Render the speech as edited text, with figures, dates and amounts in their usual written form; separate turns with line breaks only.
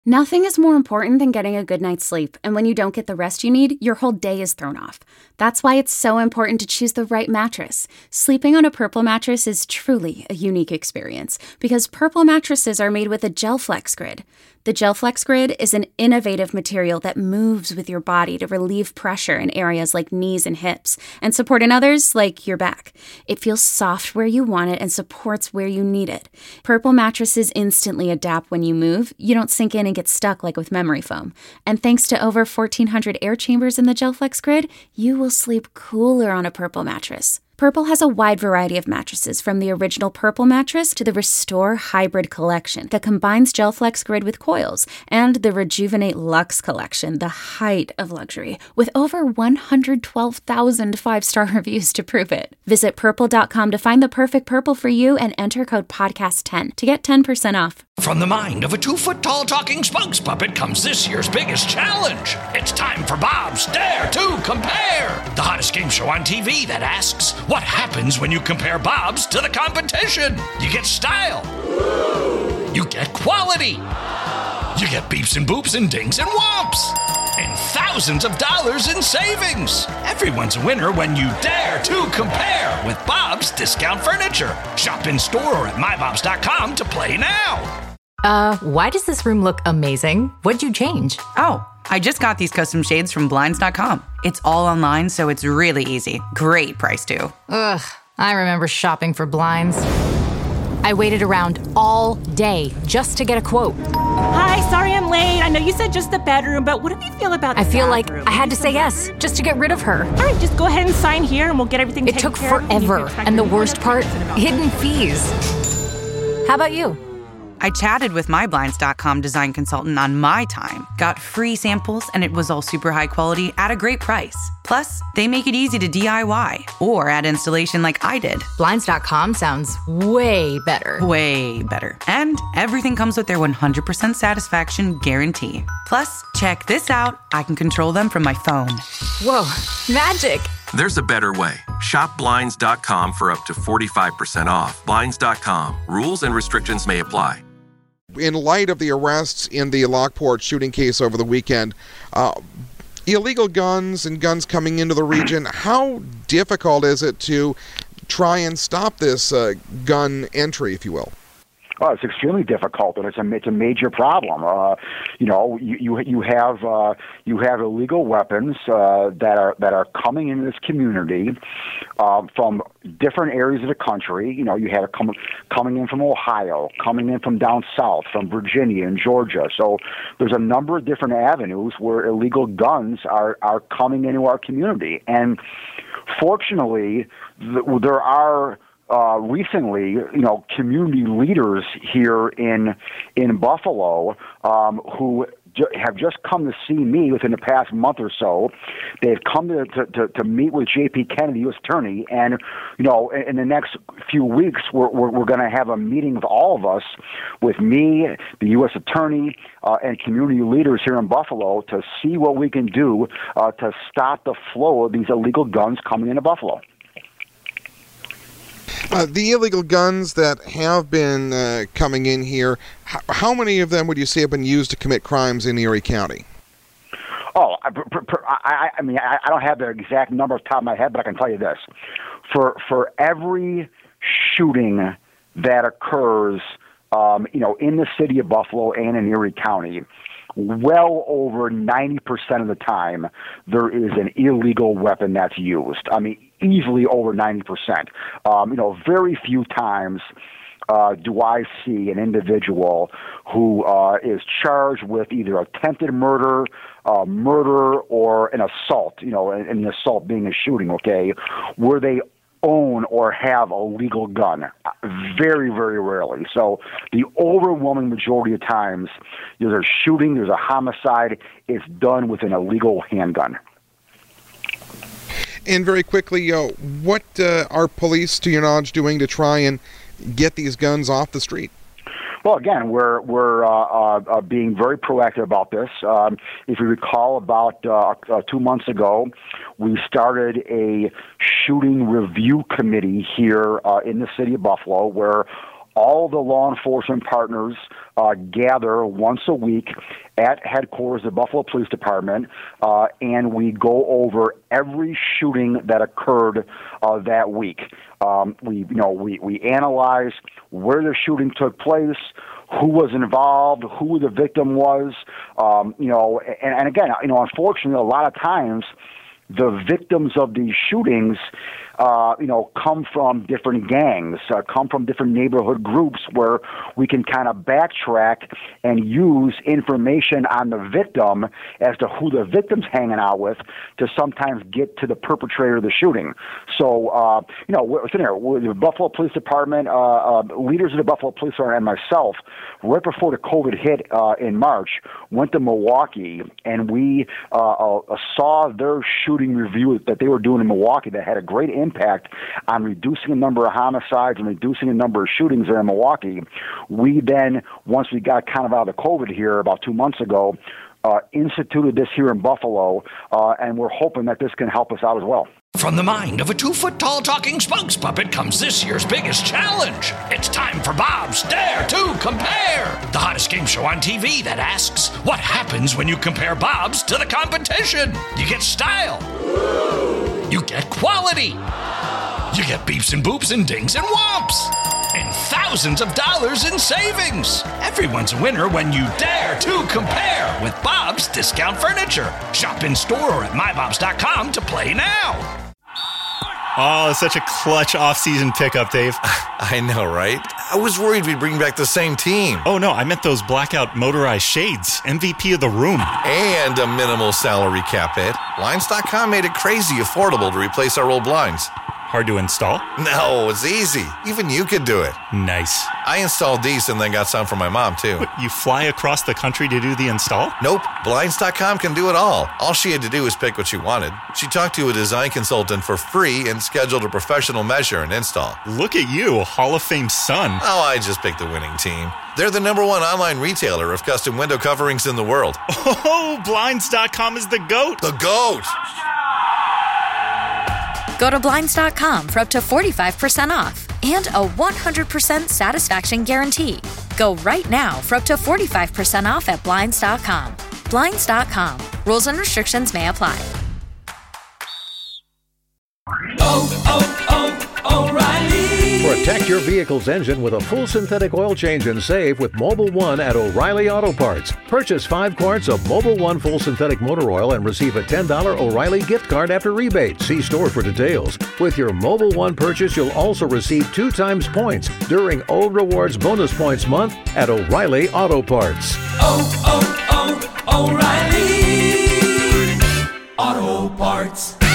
Nothing is more important than getting a good night's sleep, and when you don't get the rest you need, your whole day is thrown off. That's why it's so important to choose the right mattress. Sleeping on a Purple mattress is truly a unique experience, because Purple mattresses are made with a GelFlex Grid. The GelFlex Grid is an innovative material that moves with your body to relieve pressure in areas like knees and hips, and support in others like your back. It feels soft where you want it and supports where you need it. Purple mattresses instantly adapt when you move. You don't sink in and get stuck like with memory foam. And thanks to over 1,400 air chambers in the GelFlex Grid, you will sleep cooler on a Purple mattress. Purple has a wide variety of mattresses, from the original Purple mattress to the Restore Hybrid collection that combines GelFlex Grid with coils, and the Rejuvenate Luxe collection, the height of luxury, with over 112,000 five-star reviews to prove it. Visit purple.com to find the perfect Purple for you and enter code podcast10 to get 10% off.
From the mind of a 2-foot-tall talking spokes puppet comes this year's biggest challenge. It's time for Bob's Dare to Compare, the hottest game show on TV that asks, what happens when you compare Bob's to the competition? You get style. You get quality. You get beeps and boops and dings and whomps. And thousands of dollars in savings. Everyone's a winner when you dare to compare with Bob's Discount Furniture. Shop in store or at mybobs.com to play now.
Why does this room look amazing? What'd you change?
Oh, I just got these custom shades from Blinds.com. It's all online, so it's really easy. Great price, too.
Ugh, I remember shopping for blinds. I waited around all day just to get a quote.
Hi, sorry I'm late. I know you said just the bedroom, but what do you feel about the
I feel
bathroom?
like I had to say yes just to get rid of her.
All right, just go ahead and sign here and we'll get everything taken care of.
It took forever, and the worst part, hidden fees. How about you?
I chatted with my Blinds.com design consultant on my time, got free samples, and it was all super high quality at a great price. Plus, they make it easy to DIY or add installation like I did.
Blinds.com sounds way better.
Way better. And everything comes with their 100% satisfaction guarantee. Plus, check this out. I can control them from my phone.
Whoa, magic.
There's a better way. Shop Blinds.com for up to 45% off. Blinds.com. Rules and restrictions may apply.
In light of the arrests in the Lockport shooting case over the weekend, illegal guns and guns coming into the region, how difficult is it to try and stop this gun entry, if you will?
Oh, it's extremely difficult, and it's a major problem. You have illegal weapons that are coming into this community from different areas of the country. You know, you have it coming in from Ohio, coming in from down south, from Virginia and Georgia. So there's a number of different avenues where illegal guns are coming into our community, and fortunately, there are. Recently, community leaders here in Buffalo who have just come to see me within the past month or so. They've come to meet with J.P. Kennedy, U.S. Attorney, and in the next few weeks we're going to have a meeting with all of us, with me, the U.S. Attorney, and community leaders here in Buffalo to see what we can do to stop the flow of these illegal guns coming into Buffalo.
The illegal guns that have been coming in here, how many of them would you say have been used to commit crimes in Erie County?
Oh, I mean, I don't have the exact number off the top of my head, but I can tell you this. For every shooting that occurs, in the city of Buffalo and in Erie County, well over 90% of the time, there is an illegal weapon that's used. I mean, easily over 90%. Very few times do I see an individual who is charged with either attempted murder, or an assault, and the assault being a shooting, okay, where they own or have a legal gun. Very, very rarely. So the overwhelming majority of times, there's a shooting, there's a homicide, it's done with an illegal handgun.
And very quickly, what are police, to your knowledge, doing to try and get these guns off the street?
Well, again, we're being very proactive about this. If you recall, about 2 months ago, we started a shooting review committee here in the city of Buffalo, where all the law enforcement partners gather once a week at headquarters of the Buffalo Police Department, and we go over every shooting that occurred that week. We analyze where the shooting took place, who was involved, who the victim was, and again, unfortunately, a lot of times the victims of these shootings, come from different gangs, come from different neighborhood groups where we can kind of backtrack and use information on the victim as to who the victim's hanging out with to sometimes get to the perpetrator of the shooting. So, the Buffalo Police Department, leaders of the Buffalo Police Department and myself, right before the COVID hit in March, went to Milwaukee, and we saw their shooting review that they were doing in Milwaukee that had a great impact on reducing the number of homicides and reducing the number of shootings there in Milwaukee. We then, once we got kind of out of the COVID here about 2 months ago, instituted this here in Buffalo, and we're hoping that this can help us out as well.
From the mind of a 2-foot-tall talking spokes puppet comes this year's biggest challenge. It's time for Bob's Dare to Compare, the hottest game show on TV that asks, what happens when you compare Bob's to the competition? You get style. You get quality. You get beeps and boops and dings and whomps. And thousands of dollars in savings. Everyone's a winner when you dare to compare with Bob's Discount Furniture. Shop in store or at mybobs.com to play now.
Oh, such a clutch off-season pickup, Dave.
I know, right? I was worried we'd bring back the same team.
Oh, no, I meant those blackout motorized shades. MVP of the room.
And a minimal salary cap hit. Blinds.com made it crazy affordable to replace our old blinds.
Hard to install?
No, it's easy. Even you could do it.
Nice.
I installed these and then got some for my mom, too.
But you fly across the country to do the install?
Nope. Blinds.com can do it all. All she had to do was pick what she wanted. She talked to a design consultant for free and scheduled a professional measure and install.
Look at you, Hall of Fame son.
Oh, I just picked the winning team. They're the #1 online retailer of custom window coverings in the world.
Oh, Blinds.com is the GOAT.
The GOAT!
Go to Blinds.com for up to 45% off and a 100% satisfaction guarantee. Go right now for up to 45% off at Blinds.com. Blinds.com. Rules and restrictions may apply.
O'Reilly. Protect your vehicle's engine with a full synthetic oil change and save with Mobil 1 at O'Reilly Auto Parts. Purchase 5 quarts of Mobil 1 full synthetic motor oil and receive a $10 O'Reilly gift card after rebate. See store for details. With your Mobil 1 purchase, you'll also receive 2 times points during O Rewards Bonus Points Month at O'Reilly Auto Parts.
O'Reilly Auto Parts.